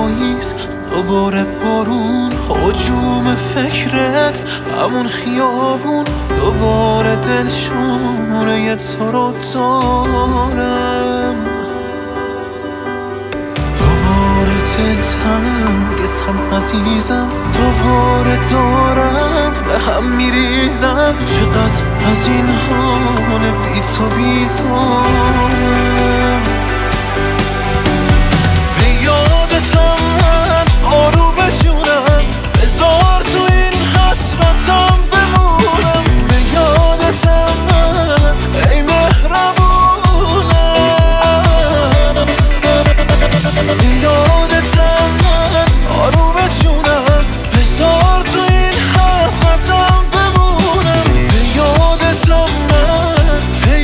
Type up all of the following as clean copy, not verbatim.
پاییز، دوباره بارون، هجوم فکرت، همون خیابون، دوباره دلشونه تو رو دارم، دوباره دلتنگتم عزیزم، دوباره دارم به هم میریزم. چقدر از این حال بی تو بیزارم. به یادتم من آروم جونم، بذار تو این حسرتم بمونم. به یادتم من ای مهربونم، به یادتم من آروم جونم، بذار تو این حسرتم بمونم. به یادتم من ای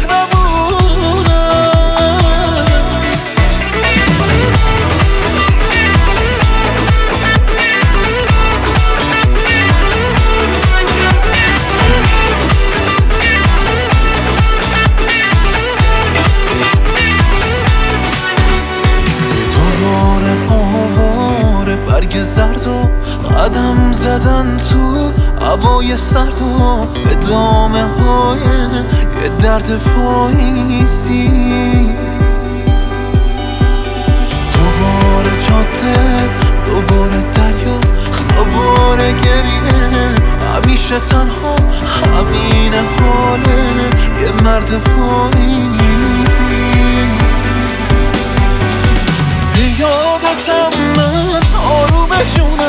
برگ زرد و قدم زدن تو هوای سرد و ادامه های یه درد پاییزی. دوباره جاده، دوباره دریا، دوباره گریه، همیشه تنها، همین حاله یه مرد پاییزی. به یادتم من آروم جونم،